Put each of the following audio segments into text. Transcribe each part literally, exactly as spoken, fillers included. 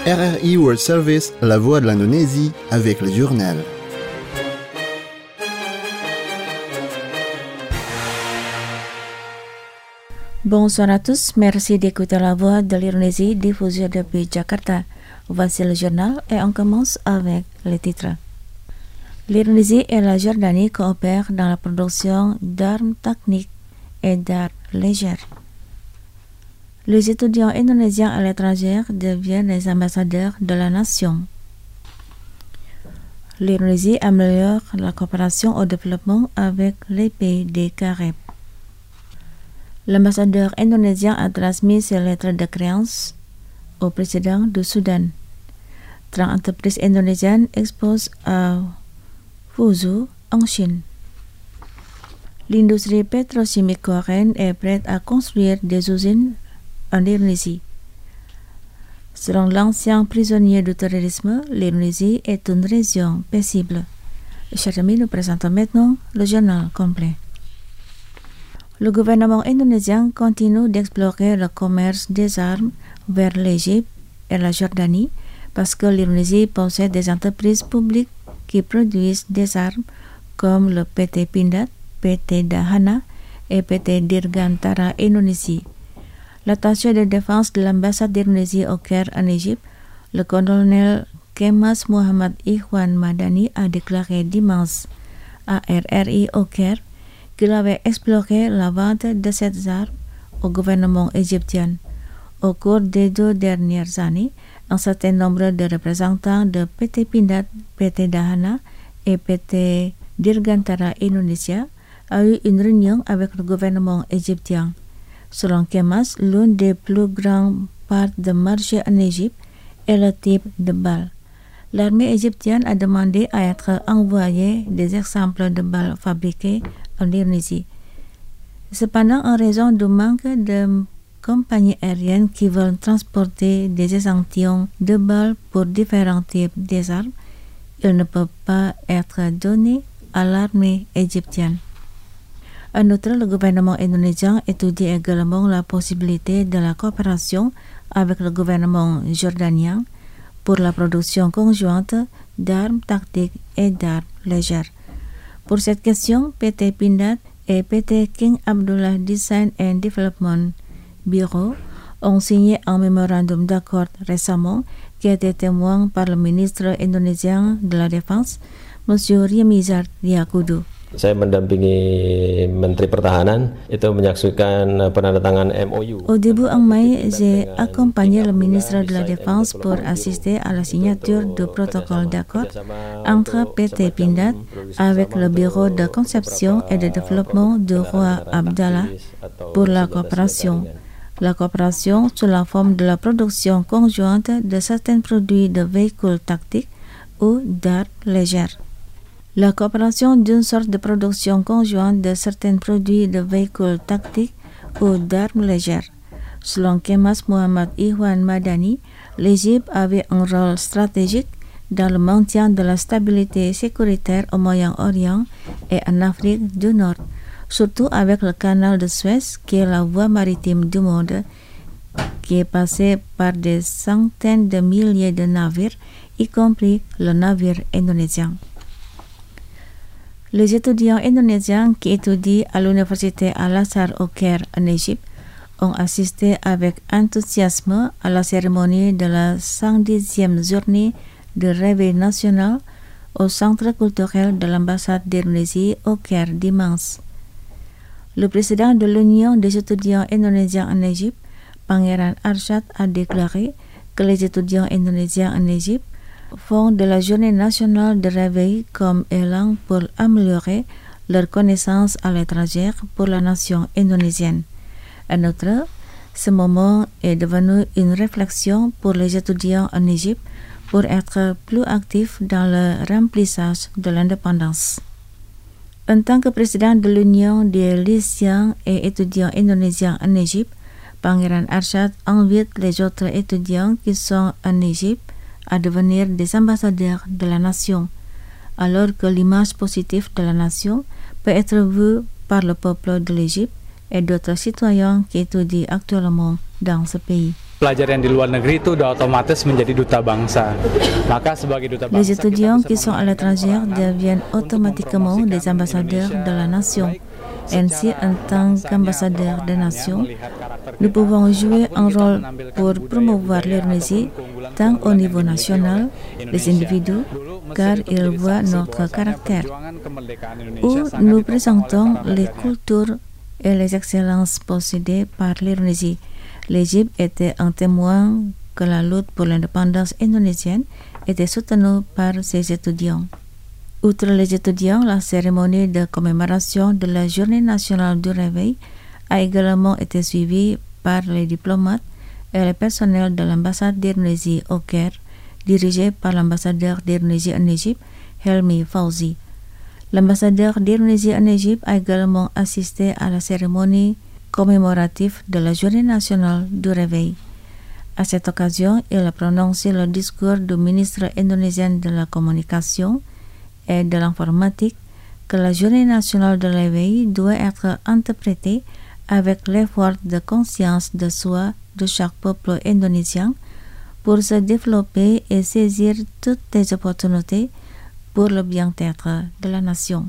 R R I World Service, la voix de l'Indonésie, avec le journal. Bonsoir à tous, merci d'écouter la voix de l'Indonésie diffusée depuis Jakarta. Voici le journal et on commence avec les titres. L'Indonésie et la Jordanie coopèrent dans la production d'armes techniques et d'armes légères. Les étudiants indonésiens à l'étranger deviennent les ambassadeurs de la nation. L'Indonésie améliore la coopération au développement avec les pays des Caraïbes. L'ambassadeur indonésien a transmis ses lettres de créance au président du Soudan. trente entreprises indonésiennes exposent à Fuzhou, en Chine. L'industrie pétrochimique coréenne est prête à construire des usines en Indonésie. Selon l'ancien prisonnier du terrorisme, l'Indonésie est une région paisible. Chers amis, nous présentons maintenant le journal complet. Le gouvernement indonésien continue d'explorer le commerce des armes vers l'Égypte et la Jordanie parce que l'Indonésie possède des entreprises publiques qui produisent des armes comme le P T Pindad, P T Dahana et P T Dirgantara Indonésie. L'attaché de défense de l'ambassade d'Indonésie au Caire en Égypte, le colonel Kemas Muhammad Ikhwan Madani a déclaré dimanche à R R I au Caire qu'il avait exploré la vente de ces armes au gouvernement égyptien. Au cours des deux dernières années, un certain nombre de représentants de P T Pindad, P T Dahana et P T Dirgantara Indonesia a eu une réunion avec le gouvernement égyptien. Selon Kemas, l'une des plus grandes parts de marché en Égypte est le type de balle. L'armée égyptienne a demandé à être envoyée des exemples de balles fabriquées en Indonésie. Cependant, en raison du manque de compagnies aériennes qui veulent transporter des échantillons de balles pour différents types d'armes, ils ne peuvent pas être donnés à l'armée égyptienne. En outre, le gouvernement indonésien étudie également la possibilité de la coopération avec le gouvernement jordanien pour la production conjointe d'armes tactiques et d'armes légères. Pour cette question, P T Pindad et P T King Abdullah Design and Development Bureau ont signé un mémorandum d'accord récemment qui a été témoin par le ministre indonésien de la Défense, M. Riamizard Riyakudu. Saya mendampingi Menteri Pertahanan itu menyaksikan penandatangan M O U. Au début en mai, j'ai accompagné le ministre de la Défense pour assister à la signature du protocole d'accord entre P T Pindad avec le bureau de conception et de développement du roi Abdallah pour la coopération. La coopération sous la forme de la production conjointe de certains produits de véhicules tactiques ou d'armes légères. La coopération d'une sorte de production conjointe de certains produits de véhicules tactiques ou d'armes légères. Selon Kemas Muhammad Ikhwan Madani, l'Égypte avait un rôle stratégique dans le maintien de la stabilité sécuritaire au Moyen-Orient et en Afrique du Nord, surtout avec le canal de Suez qui est la voie maritime du monde, qui est passée par des centaines de milliers de navires, y compris le navire indonésien. Les étudiants indonésiens qui étudient à l'université Al-Azhar au Caire en Égypte ont assisté avec enthousiasme à la cérémonie de la cent dixième journée de réveil national au centre culturel de l'ambassade d'Indonésie au Caire dimanche. Le président de l'Union des étudiants indonésiens en Égypte, Pangeran Arsyad, a déclaré que les étudiants indonésiens en Égypte font de la journée nationale de réveil comme élan pour améliorer leur connaissance à l'étranger pour la nation indonésienne. En outre, ce moment est devenu une réflexion pour les étudiants en Égypte pour être plus actifs dans le remplissage de l'indépendance. En tant que président de l'Union des lycéens et étudiants indonésiens en Égypte, Pangeran Arsyad invite les autres étudiants qui sont en Égypte à devenir des ambassadeurs de la nation, alors que l'image positive de la nation peut être vue par le peuple de l'Égypte et d'autres citoyens qui étudient actuellement dans ce pays. pelajar yang di luar negeri itu udah otomatis menjadi duta bangsa. Maka sebagai duta bangsa, les étudiants qui sont à l'étranger deviennent automatiquement des ambassadeurs de la nation. Ainsi, en tant qu'ambassadeurs des nations, nous pouvons jouer un rôle pour promouvoir l'Indonésie tant au niveau national, les individus, car ils voient notre caractère, où nous présentons les cultures et les excellences possédées par l'Indonésie. L'Égypte était un témoin que la lutte pour l'indépendance indonésienne était soutenue par ses étudiants. Outre les étudiants, la cérémonie de commémoration de la Journée nationale du réveil a également été suivie par les diplomates et le personnel de l'ambassade d'Indonésie au Caire, dirigé par l'ambassadeur d'Indonésie en Égypte, Helmi Fauzi. L'ambassadeur d'Indonésie en Égypte a également assisté à la cérémonie commémorative de la Journée nationale du réveil. À cette occasion, il a prononcé le discours du ministre indonésien de la communication et de l'informatique que la Journée nationale de l'éveil doit être interprétée avec l'effort de conscience de soi de chaque peuple indonésien pour se développer et saisir toutes les opportunités pour le bien-être de la nation.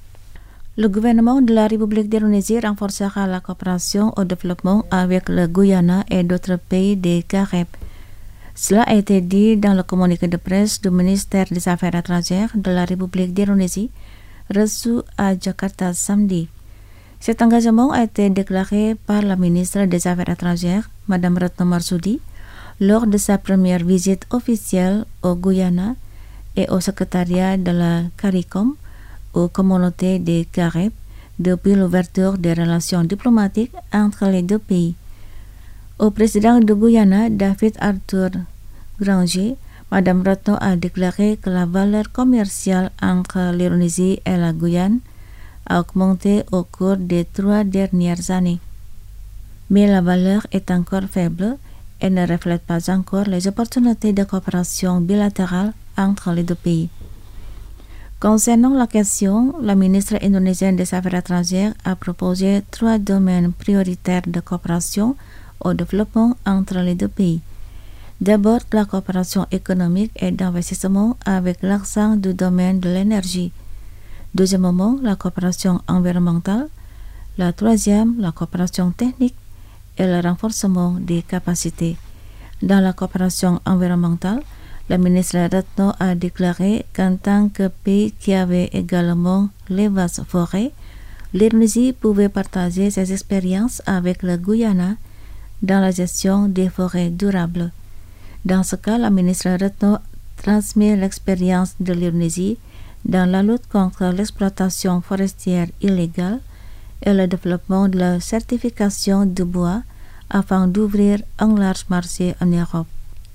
Le gouvernement de la République d'Indonésie renforcera la coopération au développement avec le Guyana et d'autres pays des Caraïbes. Cela a été dit dans le communiqué de presse du ministère des Affaires étrangères de la République d'Indonésie, reçu à Jakarta samedi. Cet engagement a été déclaré par la ministre des Affaires étrangères, Madame Retno Marsudi, lors de sa première visite officielle au Guyana et au secrétariat de la CARICOM, aux communautés des Caraïbes, depuis l'ouverture des relations diplomatiques entre les deux pays. Au président de Guyana, David Arthur Granger, Madame Retno a déclaré que la valeur commerciale entre l'Indonésie et la Guyane a augmenté au cours des trois dernières années. Mais la valeur est encore faible et ne reflète pas encore les opportunités de coopération bilatérale entre les deux pays. Concernant la question, la ministre indonésienne des Affaires étrangères a proposé trois domaines prioritaires de coopération au développement entre les deux pays. D'abord, la coopération économique et d'investissement avec l'accent du domaine de l'énergie. Deuxièmement, la coopération environnementale. La troisième, la coopération technique et le renforcement des capacités. Dans la coopération environnementale, la ministre Retno a déclaré qu'en tant que pays qui avait également les vastes forêts, l'Indonésie pouvait partager ses expériences avec le Guyana dans la gestion des forêts durables. Dans ce cas, la ministre Retno transmet l'expérience de l'Indonésie dans la lutte contre l'exploitation forestière illégale et le développement de la certification du bois afin d'ouvrir un large marché en Europe.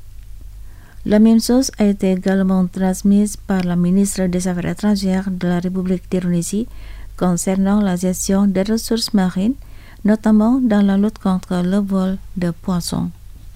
La même chose a été également transmise par la ministre des Affaires étrangères de la République d'Indonésie concernant la gestion des ressources marines, notamment dans la lutte contre le vol de poissons.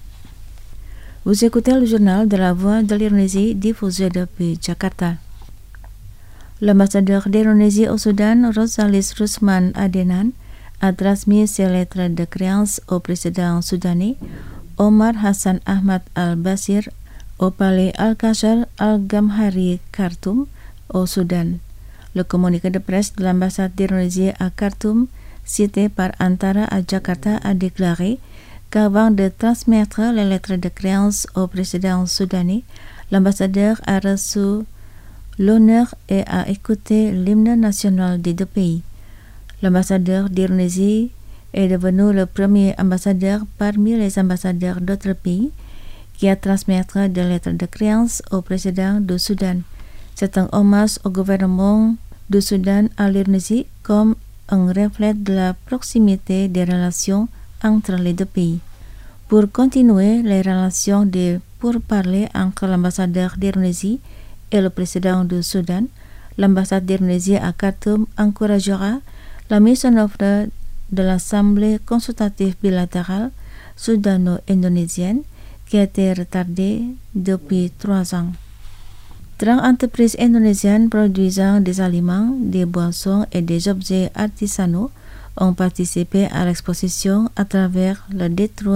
Vous écoutez le journal de la Voix de l'Indonésie diffusé depuis Jakarta. L'ambassadeur d'Indonésie au Soudan, Rosalis Rusman Adenan, a transmis ses lettres de créance au président soudanais Omar Hassan Ahmad al-Bashir au palais Al-Qasr Al-Gamhari Khartoum au Soudan. Le communiqué de presse de l'ambassade d'Indonésie à Khartoum, cité par Antara à Jakarta, a déclaré qu'avant de transmettre les lettres de créance au président soudanais, l'ambassadeur a reçu l'honneur et a écouté l'hymne national des deux pays. L'ambassadeur d'Indonésie est devenu le premier ambassadeur parmi les ambassadeurs d'autres pays qui a transmettre des lettres de créance au président du Soudan. C'est un hommage au gouvernement du Soudan à l'Indonésie comme un reflet de la proximité des relations entre les deux pays. Pour continuer les relations de pourparlers entre l'ambassadeur d'Indonésie et le président du Soudan, l'ambassade d'Indonésie à Khartoum encouragera la mise en œuvre de l'Assemblée consultative bilatérale soudano-indonésienne qui a été retardée depuis trois ans. trente entreprises indonésiennes produisant des aliments, des boissons et des objets artisanaux ont participé à l'exposition à travers le détroit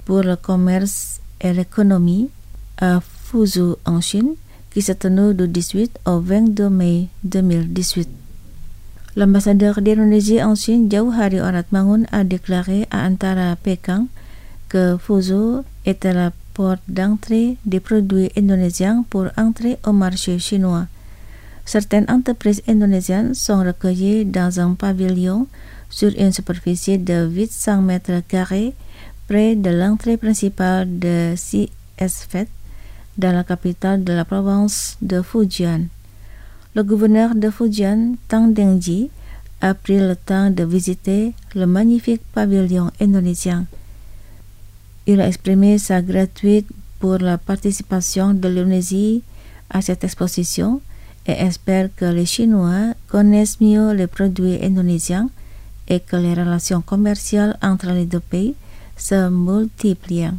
pour le commerce et l'économie à Fuzhou en Chine qui se tenait du dix-huit au vingt-deux mai deux mille dix-huit. L'ambassadeur d'Indonésie en Chine, Jauhari Oratmangun, a déclaré à Antara Pékin que Fuzhou était la porte d'entrée des produits indonésiens pour entrer au marché chinois. Certaines entreprises indonésiennes sont recueillies dans un pavillon sur une superficie de huit cents mètres carrés près de l'entrée principale de C S F E T, dans la capitale de la province de Fujian. Le gouverneur de Fujian, Tang Dengji, a pris le temps de visiter le magnifique pavillon indonésien. Il a exprimé sa gratitude pour la participation de l'Indonésie à cette exposition et espère que les Chinois connaissent mieux les produits indonésiens et que les relations commerciales entre les deux pays se multiplient.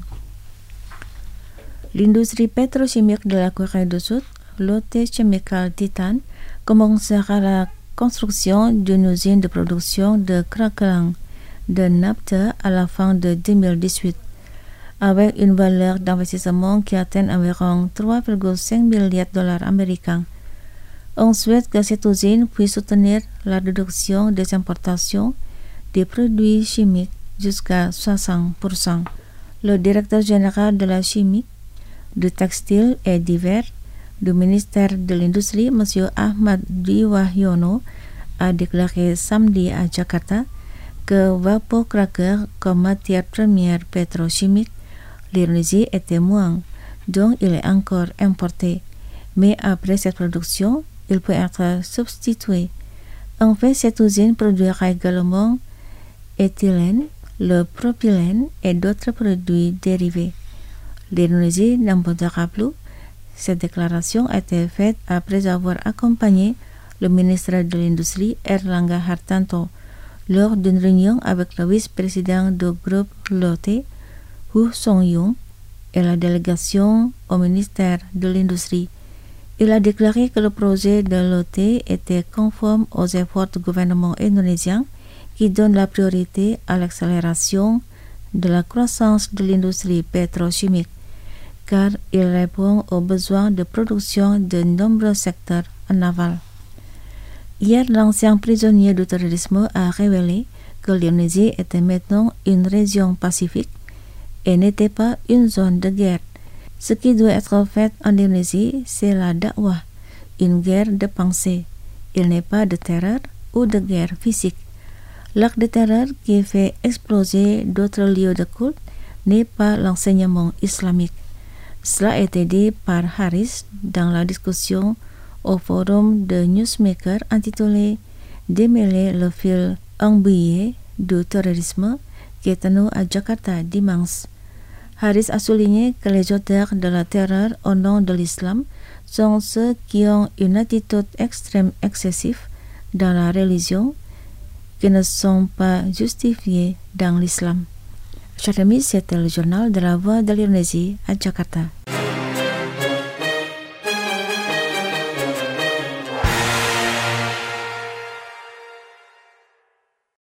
L'industrie pétrochimique de la Corée du Sud, Lotte Chemical Titan, commencera la construction d'une usine de production de craquelin de naphta à la fin de deux mille dix-huit, avec une valeur d'investissement qui atteint environ trois virgule cinq milliards de dollars américains. On souhaite que cette usine puisse soutenir la réduction des importations des produits chimiques jusqu'à soixante pour cent. Le directeur général de la chimie, du textile et divers du ministère de l'Industrie, M. Ahmad Dwi Wahyono, a déclaré samedi à Jakarta que vapocracker comme matière première pétrochimique, l'Indonésie était moins, donc il est encore importé. Mais après cette production, il peut être substitué. En fait, cette usine produira également éthylène, le propylène et d'autres produits dérivés. L'Indonésie n'en voudra plus. Cette déclaration a été faite après avoir accompagné le ministre de l'Industrie, Erlangga Hartanto, lors d'une réunion avec le vice-président du groupe Lotte, Hu Song-yung, et la délégation au ministère de l'Industrie. Il a déclaré que le projet de Lotte était conforme aux efforts du gouvernement indonésien qui donne la priorité à l'accélération de la croissance de l'industrie pétrochimique, car il répond aux besoins de production de nombreux secteurs en aval. Hier, l'ancien prisonnier du terrorisme a révélé que l'Indonésie était maintenant une région pacifique et n'était pas une zone de guerre. Ce qui doit être fait en Indonésie, c'est la dakwah, une guerre de pensée. Il n'est pas de terreur ou de guerre physique. L'acte de terreur qui fait exploser d'autres lieux de culte n'est pas l'enseignement islamique. Cela a été dit par Harris dans la discussion au forum de Newsmaker intitulé « Démêler le fil embrouillé du terrorisme » qui est tenu à Jakarta dimanche. Harris a souligné que les auteurs de la terreur au nom de l'islam sont ceux qui ont une attitude extrême excessive dans la religion qui ne sont pas justifiés dans l'islam. Chers amis, c'était le journal de la Voix de l'Indonésie à Jakarta.